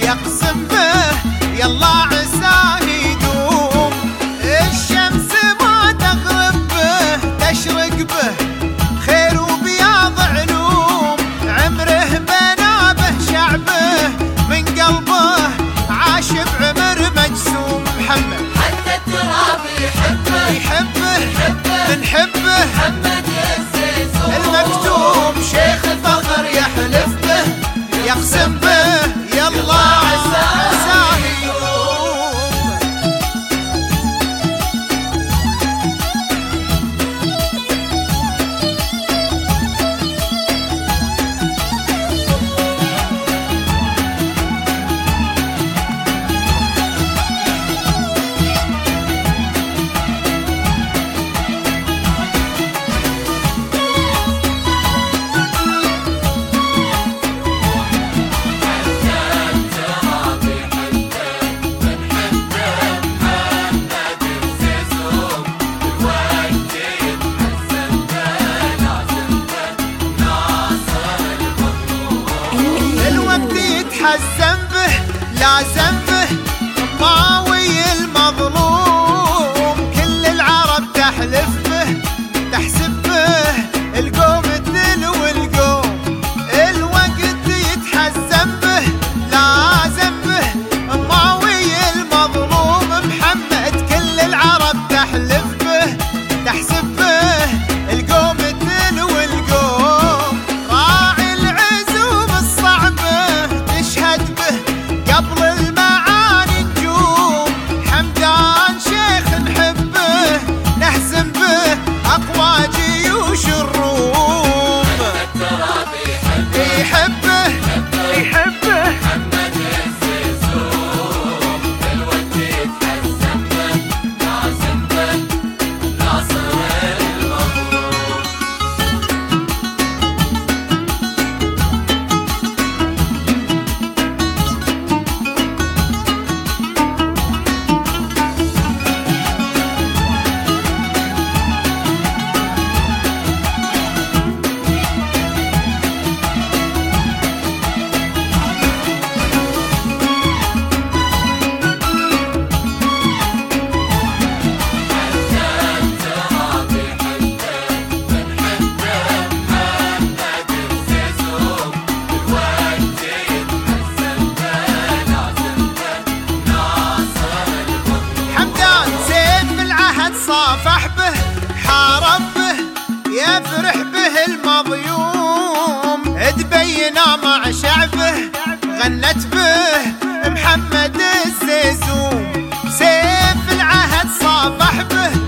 يقسم به يلا عساه يدوم. الشمس ما تغرب به تشرق به خير وبياض علوم. عمره بنا به شعبه من قلبه عاش بعمر مجسوم. محمد حتى التراب يحبه بنحبه محمد الزيزون المكتوم. شيخ الفخر يحلف به يقسم به يلا عساه يدوم. حزن به لازم به ماوي المظلوم. كل العرب تحلف به تحسب به القوم الذل والقوم. الوقت يتحزن به لازم به ماوي المظلوم. محمد كل العرب تحلف به تحسب به القوم الذل والقوم. راعي العزوم الصعبه قبل المعاني نجوم. حمدان شيخ نحبه نهزم به أقوى جيوش الروم. التراب يحبه محمد الزيزون الوقت يتحزن به لازم به ناصر المظلوم. صافح به حارب به يفرح به المضيوم. تبينا مع شعبه غنت به محمد الزيزوم. سيف العهد صافح به